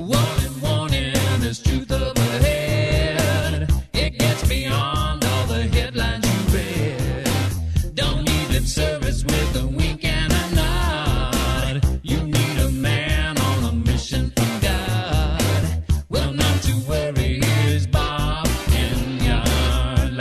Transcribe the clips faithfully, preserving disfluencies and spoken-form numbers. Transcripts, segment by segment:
Warning, warning, there's truth up ahead. It gets beyond all the headlines you read. Don't need lip service with a wink and a nod. You need a man on a mission from God. Well, not to worry, here's Bob Enyart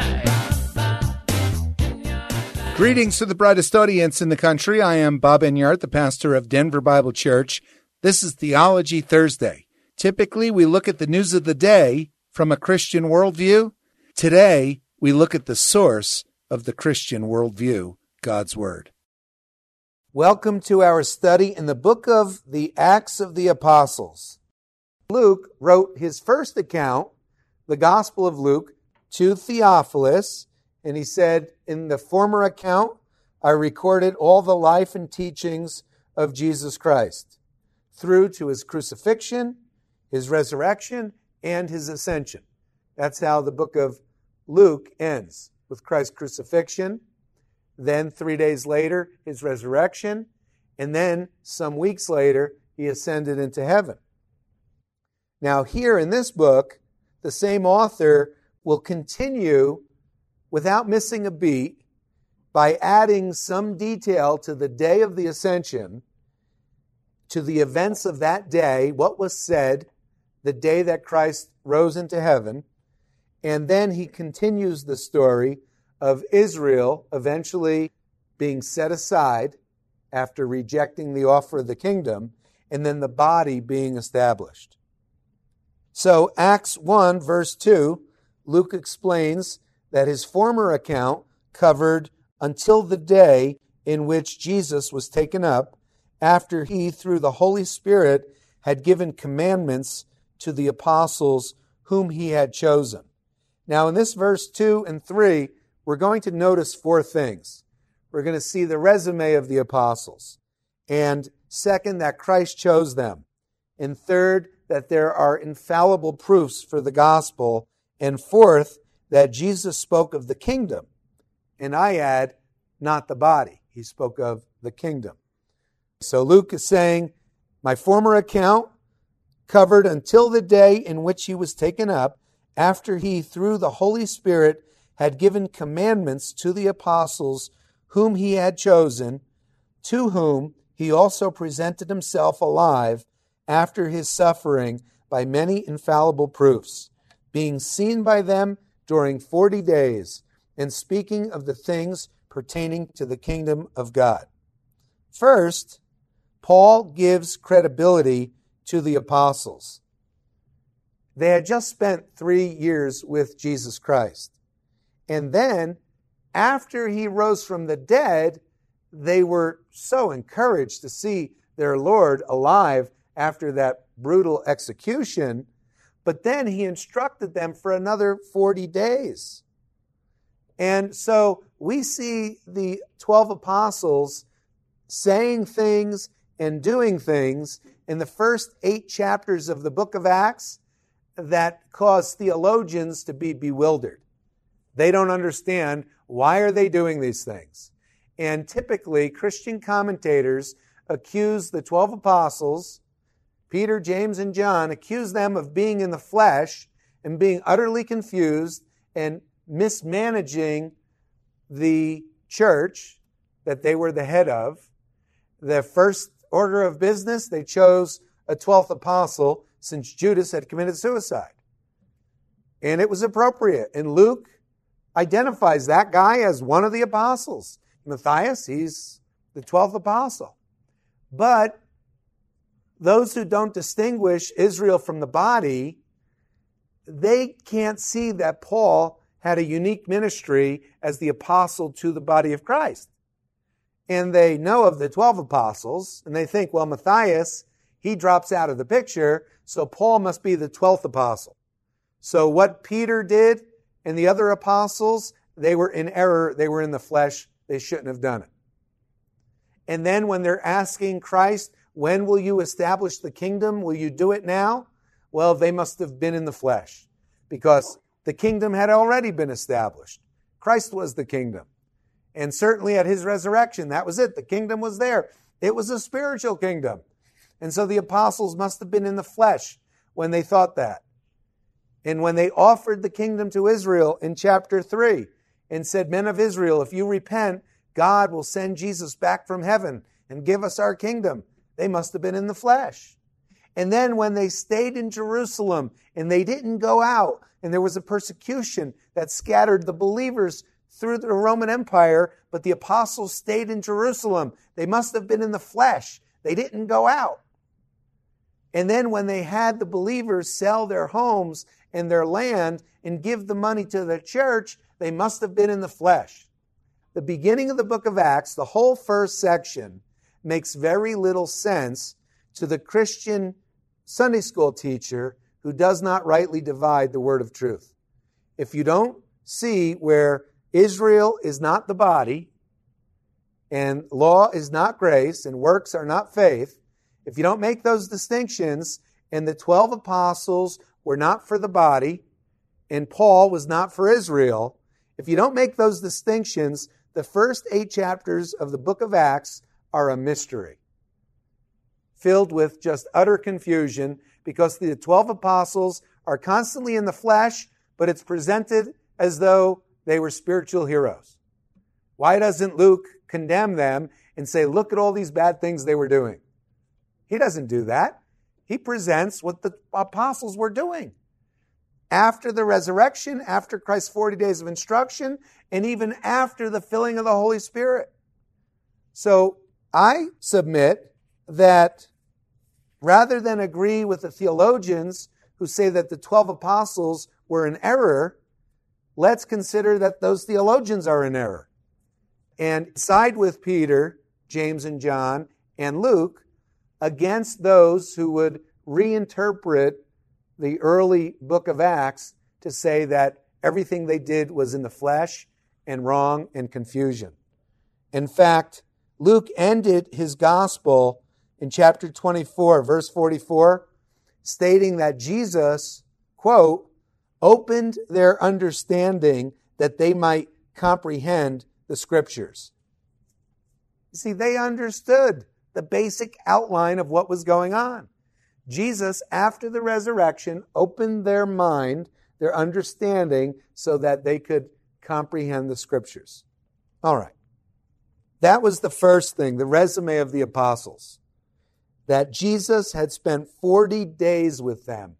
Live. Greetings to the brightest audience in the country. I am Bob Enyart, the pastor of Denver Bible Church. This is Theology Thursday. Typically, we look at the news of the day from a Christian worldview. Today, we look at the source of the Christian worldview, God's Word. Welcome to our study in the book of the Acts of the Apostles. Luke wrote his first account, the Gospel of Luke, to Theophilus, and he said, in the former account, I recorded all the life and teachings of Jesus Christ, through to his crucifixion, his resurrection, and his ascension. That's how the book of Luke ends, with Christ's crucifixion, then three days later, his resurrection, and then some weeks later, he ascended into heaven. Now here in this book, the same author will continue without missing a beat by adding some detail to the day of the ascension, to the events of that day, what was said the day that Christ rose into heaven, and then he continues the story of Israel eventually being set aside after rejecting the offer of the kingdom, and then the body being established. So Acts one, verse two, Luke explains that his former account covered until the day in which Jesus was taken up, after he, through the Holy Spirit, had given commandments to the apostles whom he had chosen. Now, in this verse two and three, we're going to notice four things. We're going to see the resume of the apostles. And second, that Christ chose them. And third, that there are infallible proofs for the gospel. And fourth, that Jesus spoke of the kingdom. And I add, not the body. He spoke of the kingdom. So Luke is saying, my former account covered until the day in which he was taken up, after he, through the Holy Spirit, had given commandments to the apostles whom he had chosen, to whom he also presented himself alive after his suffering by many infallible proofs, being seen by them during forty days, and speaking of the things pertaining to the kingdom of God. First, Paul gives credibility to the apostles. They had just spent three years with Jesus Christ. And then, after he rose from the dead, they were so encouraged to see their Lord alive after that brutal execution. But then he instructed them for another forty days. And so we see the twelve apostles saying things and doing things in the first eight chapters of the book of Acts that cause theologians to be bewildered. They don't understand, why are they doing these things? And typically, Christian commentators accuse the twelve apostles, Peter, James, and John, accuse them of being in the flesh and being utterly confused and mismanaging the church that they were the head of. The first order of business, they chose a twelfth apostle since Judas had committed suicide. And it was appropriate. And Luke identifies that guy as one of the apostles. Matthias, he's the twelfth apostle. But those who don't distinguish Israel from the body, they can't see that Paul had a unique ministry as the apostle to the body of Christ. And they know of the twelve apostles, and they think, well, Matthias, he drops out of the picture, so Paul must be the twelfth apostle. So what Peter did and the other apostles, they were in error, they were in the flesh, they shouldn't have done it. And then when they're asking Christ, when will you establish the kingdom? Will you do it now? Well, they must have been in the flesh, because the kingdom had already been established. Christ was the kingdom. And certainly at his resurrection, that was it. The kingdom was there. It was a spiritual kingdom. And so the apostles must have been in the flesh. when they thought that. And when they offered the kingdom to Israel in chapter three and said, men of Israel, if you repent, God will send Jesus back from heaven and give us our kingdom. They must have been in the flesh. And then when they stayed in Jerusalem and they didn't go out, and there was a persecution that scattered the believers through the Roman Empire, but the apostles stayed in Jerusalem. They must have been in the flesh. They didn't go out. And then when they had the believers sell their homes and their land and give the money to the church, they must have been in the flesh. The beginning of the book of Acts, the whole first section, makes very little sense to the Christian Sunday school teacher who does not rightly divide the word of truth. If you don't see where Israel is not the body, and law is not grace, and works are not faith, if you don't make those distinctions, and the twelve apostles were not for the body, and Paul was not for Israel, if you don't make those distinctions, the first eight chapters of the book of Acts are a mystery, filled with just utter confusion, because the twelve apostles are constantly in the flesh, but it's presented as though they were spiritual heroes. Why doesn't Luke condemn them and say, look at all these bad things they were doing? He doesn't do that. He presents what the apostles were doing. After the resurrection, after Christ's forty days of instruction, and even after the filling of the Holy Spirit. So I submit that rather than agree with the theologians who say that the twelve apostles were in error, let's consider that those theologians are in error and side with Peter, James, and John, and Luke against those who would reinterpret the early book of Acts to say that everything they did was in the flesh and wrong and confusion. In fact, Luke ended his gospel in chapter twenty-four, verse forty-four, stating that Jesus, quote, opened their understanding that they might comprehend the Scriptures. You see, they understood the basic outline of what was going on. Jesus, after the resurrection, opened their mind, their understanding, so that they could comprehend the Scriptures. All right. That was the first thing, the resume of the apostles, that Jesus had spent forty days with them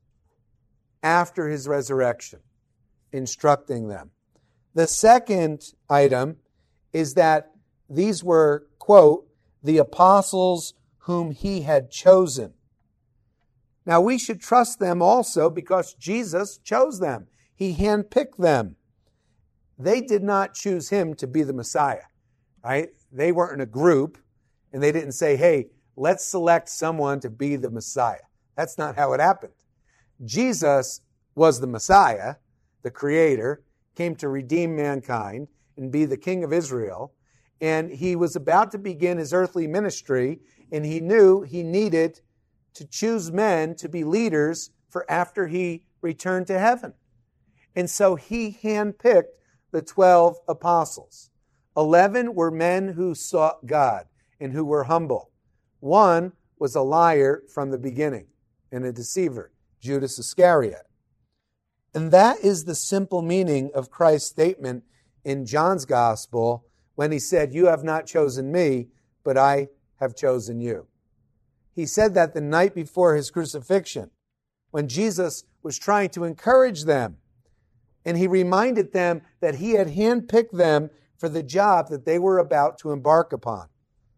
after his resurrection, instructing them. The second item is that these were, quote, the apostles whom he had chosen. Now, we should trust them also because Jesus chose them. He handpicked them. They did not choose him to be the Messiah, right? They weren't in a group, and they didn't say, hey, let's select someone to be the Messiah. That's not how it happened. Jesus was the Messiah, the Creator, came to redeem mankind and be the King of Israel, and he was about to begin his earthly ministry, and he knew he needed to choose men to be leaders for after he returned to heaven. And so he handpicked the twelve apostles. Eleven were men who sought God and who were humble. One was a liar from the beginning and a deceiver, Judas Iscariot. And that is the simple meaning of Christ's statement in John's Gospel when he said, you have not chosen me, but I have chosen you. He said that the night before his crucifixion, when Jesus was trying to encourage them, and he reminded them that he had handpicked them for the job that they were about to embark upon.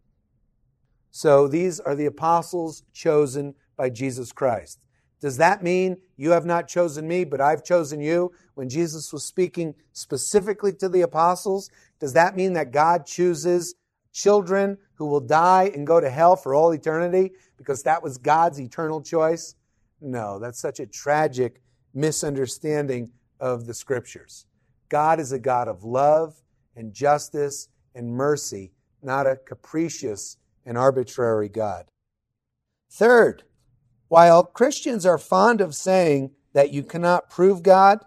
So these are the apostles chosen by Jesus Christ. Does that mean you have not chosen me, but I've chosen you? When Jesus was speaking specifically to the apostles, does that mean that God chooses children who will die and go to hell for all eternity because that was God's eternal choice? No, that's such a tragic misunderstanding of the Scriptures. God is a God of love and justice and mercy, not a capricious and arbitrary God. Third, while Christians are fond of saying that you cannot prove God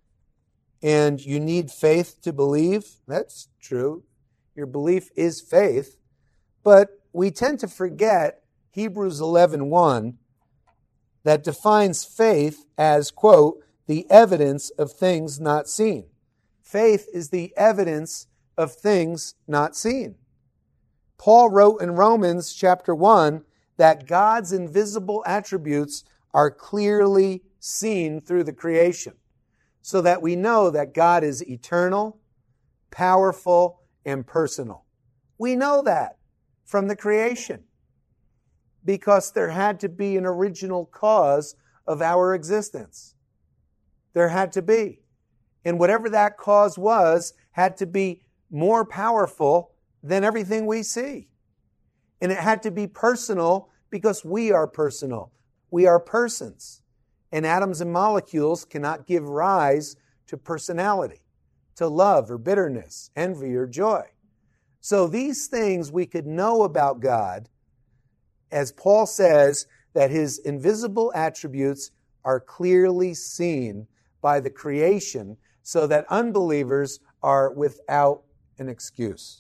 and you need faith to believe, that's true. Your belief is faith. But we tend to forget Hebrews eleven one, that defines faith as, quote, the evidence of things not seen. Faith is the evidence of things not seen. Paul wrote in Romans chapter one that God's invisible attributes are clearly seen through the creation, so that we know that God is eternal, powerful, and personal. We know that from the creation because there had to be an original cause of our existence. There had to be. And whatever that cause was had to be more powerful than everything we see. And it had to be personal because we are personal. We are persons. And atoms and molecules cannot give rise to personality, to love or bitterness, envy or joy. So these things we could know about God, as Paul says, that his invisible attributes are clearly seen by the creation, so that unbelievers are without an excuse.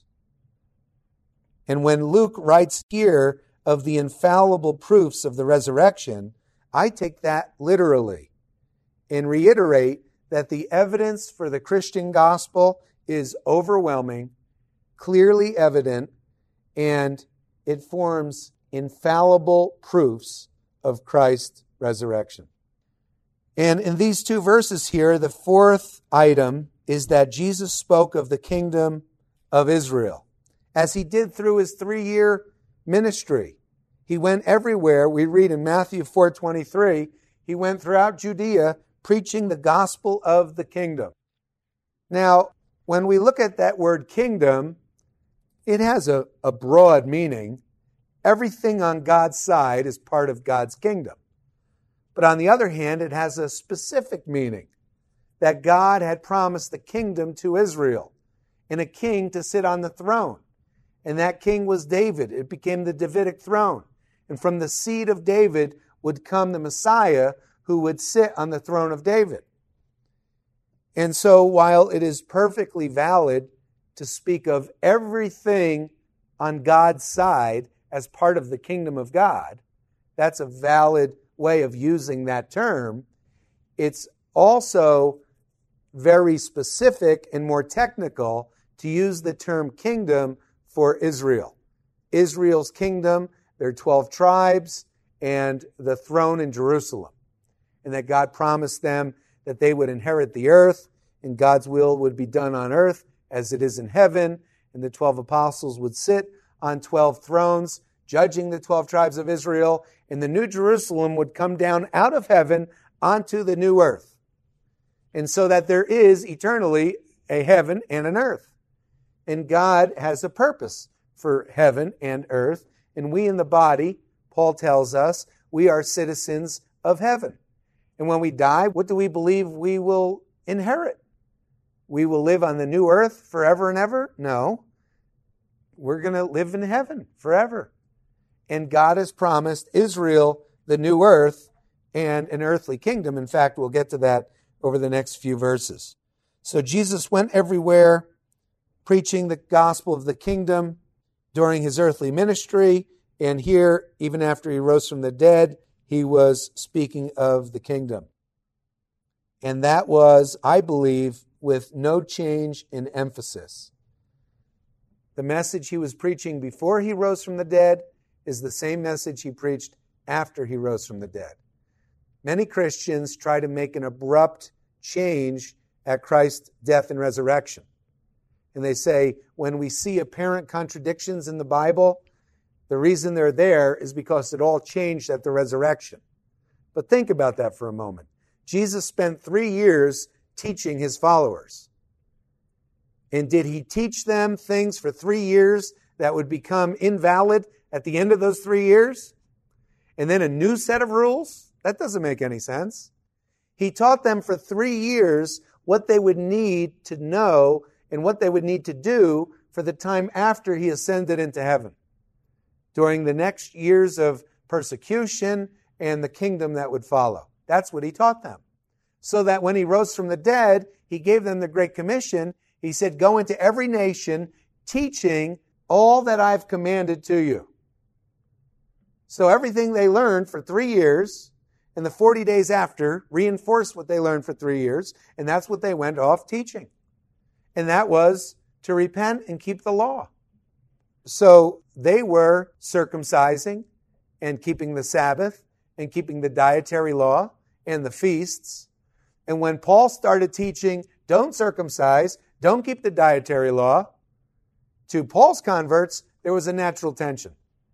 And when Luke writes here of the infallible proofs of the resurrection, I take that literally and reiterate that the evidence for the Christian gospel is overwhelming, clearly evident, and it forms infallible proofs of Christ's resurrection. And in these two verses here, the fourth item is that Jesus spoke of the kingdom of Israel, as he did through his three-year ministry. He went everywhere. We read in Matthew four twenty-three, he went throughout Judea preaching the gospel of the kingdom. Now, when we look at that word kingdom, it has a, a broad meaning. Everything on God's side is part of God's kingdom. But on the other hand, it has a specific meaning, that God had promised the kingdom to Israel and a king to sit on the throne. And that king was David. It became the Davidic throne. And from the seed of David would come the Messiah who would sit on the throne of David. And so while it is perfectly valid to speak of everything on God's side as part of the kingdom of God, that's a valid way of using that term. It's also very specific and more technical to use the term kingdom for Israel. Israel's kingdom, their twelve tribes, and the throne in Jerusalem. And that God promised them that they would inherit the earth, and God's will would be done on earth as it is in heaven, and the twelve apostles would sit on twelve thrones, judging the twelve tribes of Israel, and the new Jerusalem would come down out of heaven onto the new earth. And so that there is eternally a heaven and an earth. And God has a purpose for heaven and earth. And we in the body, Paul tells us, we are citizens of heaven. And when we die, what do we believe we will inherit? We will live on the new earth forever and ever? No. We're going to live in heaven forever. And God has promised Israel the new earth and an earthly kingdom. In fact, we'll get to that over the next few verses. So Jesus went everywhere preaching the gospel of the kingdom during his earthly ministry. And here, even after he rose from the dead, he was speaking of the kingdom. And that was, I believe, with no change in emphasis. The message he was preaching before he rose from the dead is the same message he preached after he rose from the dead. Many Christians try to make an abrupt change at Christ's death and resurrection. And they say, when we see apparent contradictions in the Bible, the reason they're there is because it all changed at the resurrection. But think about that for a moment. Jesus spent three years teaching his followers. And did he teach them things for three years that would become invalid at the end of those three years? And then a new set of rules? That doesn't make any sense. He taught them for three years what they would need to know and what they would need to do for the time after he ascended into heaven, during the next years of persecution and the kingdom that would follow. That's what he taught them. So that when he rose from the dead, he gave them the Great Commission. He said, go into every nation, teaching all that I've commanded to you. So everything they learned for three years, and the forty days after reinforced what they learned for three years, and that's what they went off teaching. And that was to repent and keep the law. So they were circumcising and keeping the Sabbath and keeping the dietary law and the feasts. And when Paul started teaching, don't circumcise, don't keep the dietary law, to Paul's converts, there was a natural tension.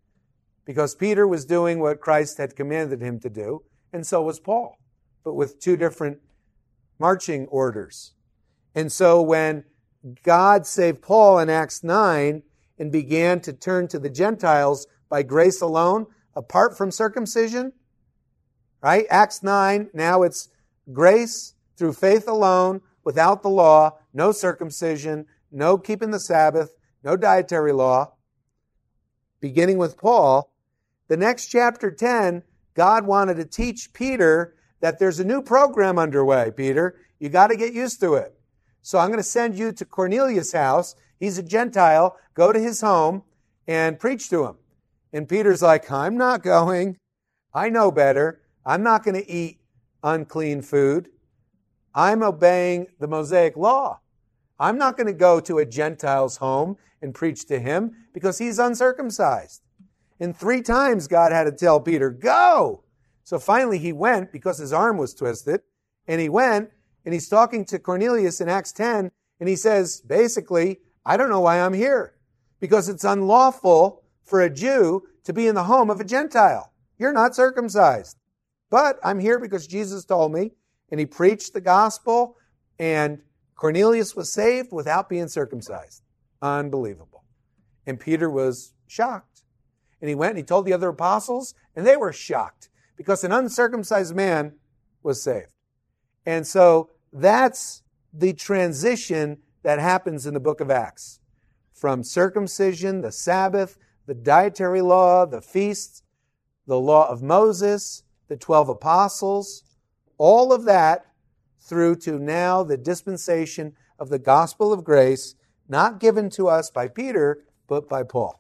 Because Peter was doing what Christ had commanded him to do, and so was Paul, but with two different marching orders. And so when God saved Paul in Acts nine and began to turn to the Gentiles by grace alone, apart from circumcision, right? Acts nine, now it's grace through faith alone, without the law, no circumcision, no keeping the Sabbath, no dietary law. Beginning with Paul, the next chapter ten, God wanted to teach Peter that there's a new program underway, Peter. You got to get used to it. So I'm going to send you to Cornelius' house. He's a Gentile. Go to his home and preach to him. And Peter's like, I'm not going. I know better. I'm not going to eat unclean food. I'm obeying the Mosaic law. I'm not going to go to a Gentile's home and preach to him because he's uncircumcised. And three times God had to tell Peter, go! So finally he went because his arm was twisted. And he went and he's talking to Cornelius in Acts ten. And he says, basically, I don't know why I'm here. Because it's unlawful for a Jew to be in the home of a Gentile. You're not circumcised. But I'm here because Jesus told me. And he preached the gospel. And Cornelius was saved without being circumcised. Unbelievable. And Peter was shocked. And he went and he told the other apostles, and they were shocked because an uncircumcised man was saved. And so that's the transition that happens in the book of Acts. From circumcision, the Sabbath, the dietary law, the feasts, the law of Moses, the twelve apostles, all of that through to now the dispensation of the gospel of grace, not given to us by Peter, but by Paul.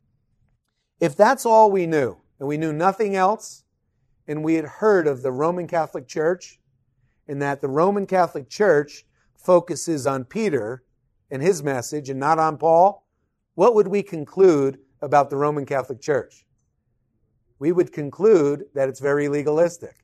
If that's all we knew, and we knew nothing else, and we had heard of the Roman Catholic Church, and that the Roman Catholic Church focuses on Peter and his message and not on Paul, what would we conclude about the Roman Catholic Church? We would conclude that it's very legalistic.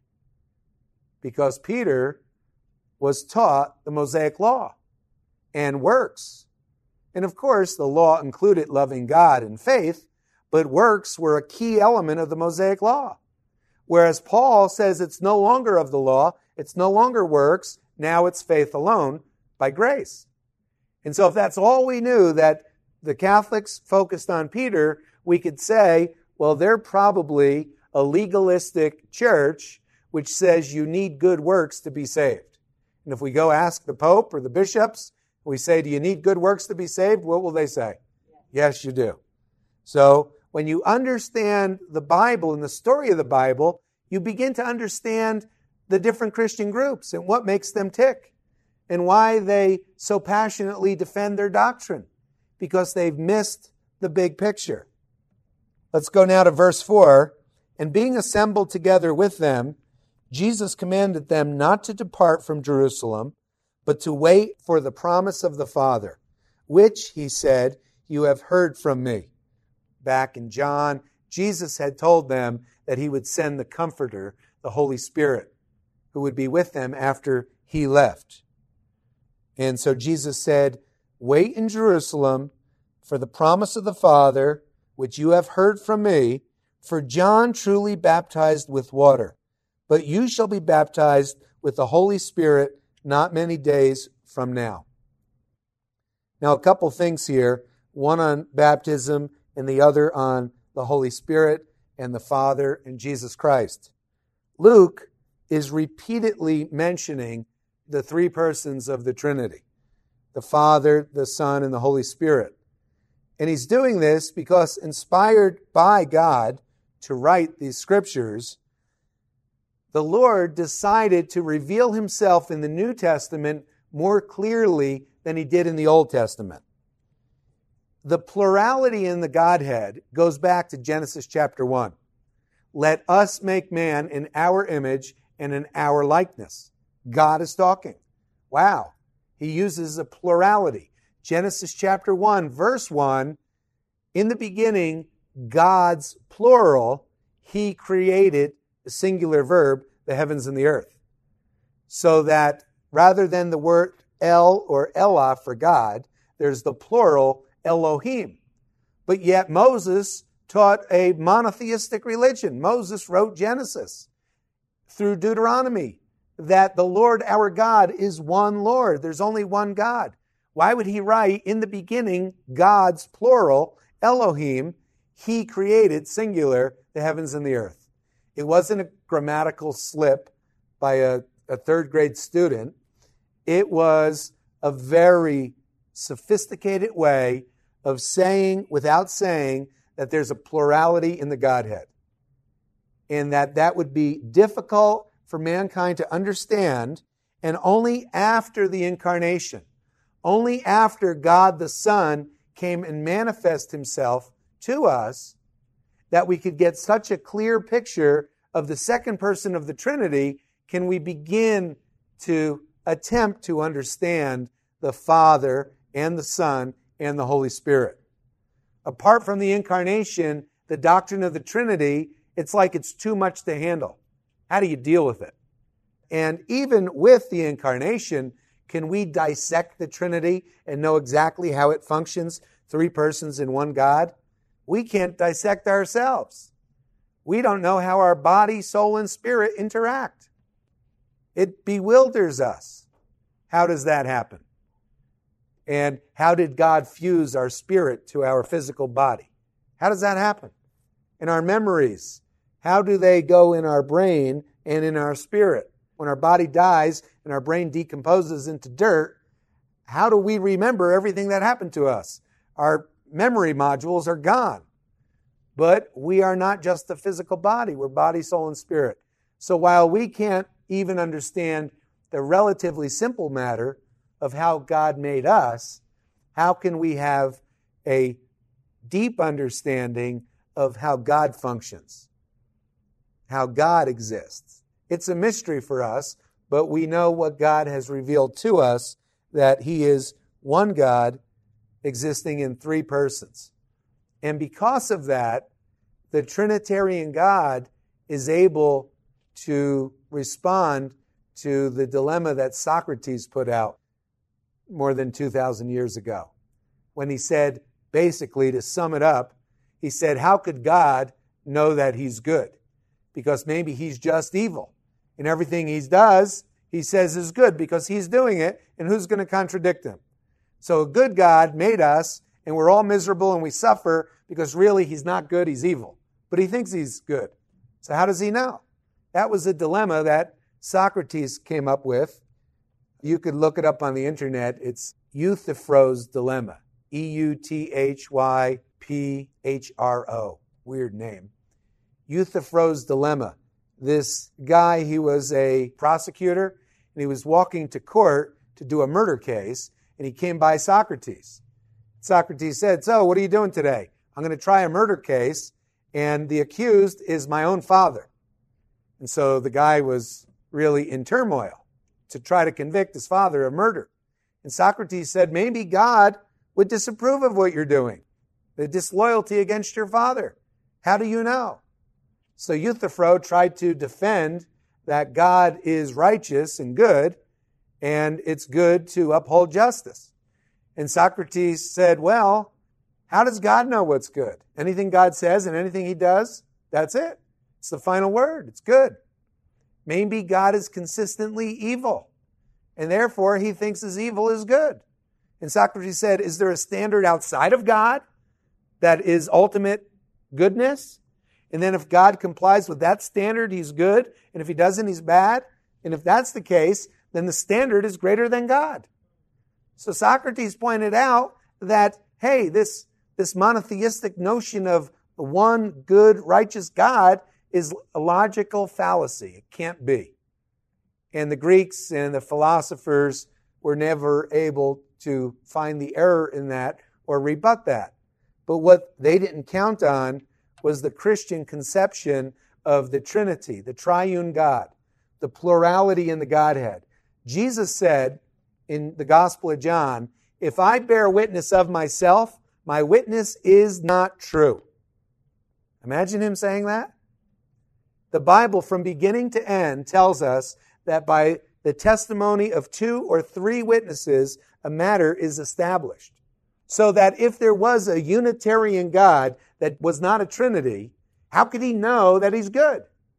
Because Peter was taught the Mosaic law and works. And of course, the law included loving God and faith, but works were a key element of the Mosaic law. Whereas Paul says it's no longer of the law, it's no longer works, now it's faith alone by grace. And so if that's all we knew, that the Catholics focused on Peter, we could say, well, they're probably a legalistic church which says you need good works to be saved. And if we go ask the Pope or the bishops, we say, do you need good works to be saved? What will they say? Yes, you do. So when you understand the Bible and the story of the Bible, you begin to understand the different Christian groups and what makes them tick and why they so passionately defend their doctrine, because they've missed the big picture. Let's go now to verse four. And being assembled together with them, Jesus commanded them not to depart from Jerusalem, but to wait for the promise of the Father, which, he said, you have heard from me. Back in John, Jesus had told them that he would send the Comforter, the Holy Spirit, who would be with them after he left. And so Jesus said, wait in Jerusalem for the promise of the Father, which you have heard from me, for John truly baptized with water, but you shall be baptized with the Holy Spirit not many days from now. Now, a couple things here, one on baptism and the other on the Holy Spirit and the Father and Jesus Christ. Luke is repeatedly mentioning the three persons of the Trinity, the Father, the Son, and the Holy Spirit. And he's doing this because, inspired by God to write these scriptures, the Lord decided to reveal himself in the New Testament more clearly than he did in the Old Testament. The plurality in the Godhead goes back to Genesis chapter one. let us make man in our image and in our likeness. God is talking. Wow. He uses a plurality. Genesis chapter one, verse one, in the beginning, God's plural, He created, the singular verb, the heavens and the earth. So that rather than the word El or Elah for God, there's the plural Elohim. But yet Moses taught a monotheistic religion. Moses wrote Genesis through Deuteronomy that the Lord our God is one Lord. There's only one God. Why would he write in the beginning God's plural, Elohim? He created, singular, the heavens and the earth. It wasn't a grammatical slip by a, a third grade student. It was a very sophisticated way of saying, without saying, that there's a plurality in the Godhead. And that that would be difficult for mankind to understand, and only after the incarnation, only after God the Son came and manifest himself to us, that we could get such a clear picture of the second person of the Trinity, can we begin to attempt to understand the Father and the Son and the Holy Spirit. Apart from the incarnation, the doctrine of the Trinity, it's like it's too much to handle. How do you deal with it? And even with the incarnation, can we dissect the Trinity and know exactly how it functions, three persons in one God? We can't dissect ourselves. We don't know how our body, soul, and spirit interact. It bewilders us. How does that happen? And how did God fuse our spirit to our physical body? How does that happen? And our memories, how do they go in our brain and in our spirit? When our body dies and our brain decomposes into dirt, how do we remember everything that happened to us? Our memory modules are gone. But we are not just the physical body. We're body, soul, and spirit. So while we can't even understand the relatively simple matter of how God made us, how can we have a deep understanding of how God functions, how God exists? It's a mystery for us, but we know what God has revealed to us, that He is one God existing in three persons. And because of that, the Trinitarian God is able to respond to the dilemma that Socrates put out more than two thousand years ago, when he said, basically, to sum it up, he said, how could God know that He's good? Because maybe He's just evil. And everything He does, He says is good because He's doing it, and who's going to contradict Him? So a good God made us, and we're all miserable and we suffer because really He's not good, He's evil. But He thinks He's good. So how does He know? That was a dilemma that Socrates came up with. You could look it up on the internet. It's Euthyphro's dilemma. E U T H Y P H R O. Weird name. Euthyphro's dilemma. This guy, he was a prosecutor, and he was walking to court to do a murder case, and he came by Socrates. Socrates said, so what are you doing today? I'm going to try a murder case, and the accused is my own father. And so the guy was really in turmoil to try to convict his father of murder. And Socrates said, maybe God would disapprove of what you're doing, the disloyalty against your father. How do you know? So Euthyphro tried to defend that God is righteous and good, and it's good to uphold justice. And Socrates said, well, how does God know what's good? Anything God says and anything He does, that's it. It's the final word. It's good. Maybe God is consistently evil, and therefore He thinks His evil is good. And Socrates said, is there a standard outside of God that is ultimate goodness? And then if God complies with that standard, He's good. And if He doesn't, He's bad. And if that's the case, then the standard is greater than God. So Socrates pointed out that, hey, this, this monotheistic notion of the one good, righteous God is a logical fallacy. It can't be. And the Greeks and the philosophers were never able to find the error in that or rebut that. But what they didn't count on was the Christian conception of the Trinity, the triune God, the plurality in the Godhead. Jesus said in the Gospel of John, if I bear witness of myself, my witness is not true. Imagine him saying that. The Bible from beginning to end tells us that by the testimony of two or three witnesses, a matter is established. So that if there was a Unitarian God that was not a Trinity, how could he know that he's good?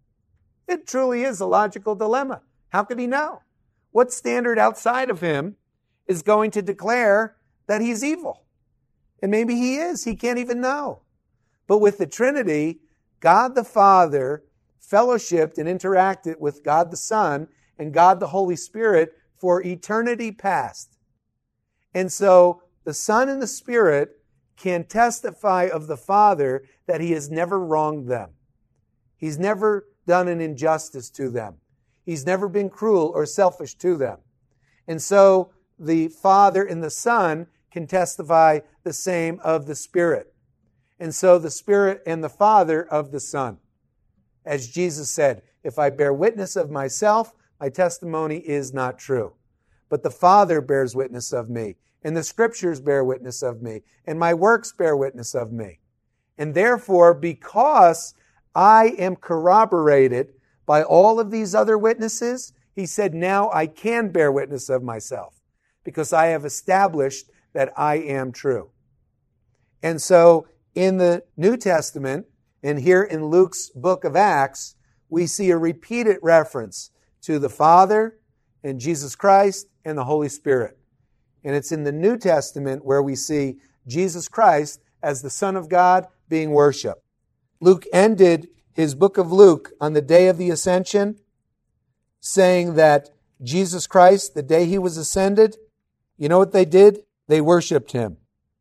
It truly is a logical dilemma. How could he know? What standard outside of him is going to declare that he's evil? And maybe he is. He can't even know. But with the Trinity, God the Father fellowshipped and interacted with God the Son and God the Holy Spirit for eternity past. And so the Son and the Spirit can testify of the Father that he has never wronged them. He's never done an injustice to them. He's never been cruel or selfish to them. And so the Father and the Son can testify the same of the Spirit. And so the Spirit and the Father of the Son. As Jesus said, if I bear witness of myself, my testimony is not true. But the Father bears witness of me, and the Scriptures bear witness of me, and my works bear witness of me. And therefore, because I am corroborated by all of these other witnesses, he said, now I can bear witness of myself, because I have established that I am true. And so, in the New Testament, and here in Luke's book of Acts, we see a repeated reference to the Father and Jesus Christ and the Holy Spirit. And it's in the New Testament where we see Jesus Christ as the Son of God being worshiped. Luke ended his book of Luke on the day of the Ascension, saying that Jesus Christ, the day he was ascended, you know what they did? They worshiped him.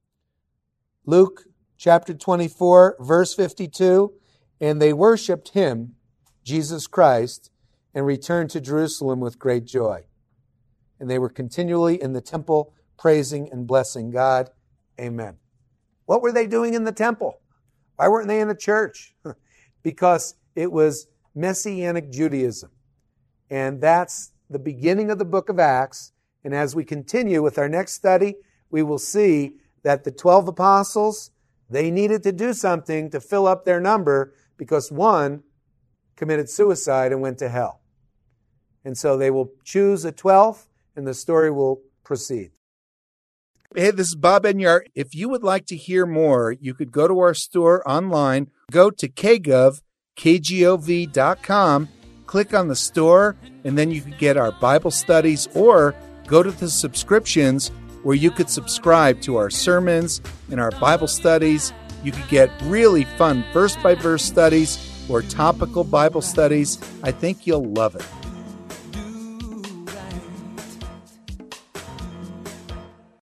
Luke chapter twenty-four, verse fifty-two, and they worshiped him, Jesus Christ, and returned to Jerusalem with great joy. And they were continually in the temple praising and blessing God. Amen. What were they doing in the temple? Why weren't they in the church? Because it was Messianic Judaism. And that's the beginning of the book of Acts. And as we continue with our next study, we will see that the twelve apostles, they needed to do something to fill up their number because one committed suicide and went to hell. And so they will choose a twelfth, and the story will proceed. Hey, this is Bob Enyart. If you would like to hear more, you could go to our store online, go to k gov, k g o v dot com, click on the store, and then you could get our Bible studies, or go to the subscriptions where you could subscribe to our sermons and our Bible studies. You could get really fun verse-by-verse studies or topical Bible studies. I think you'll love it.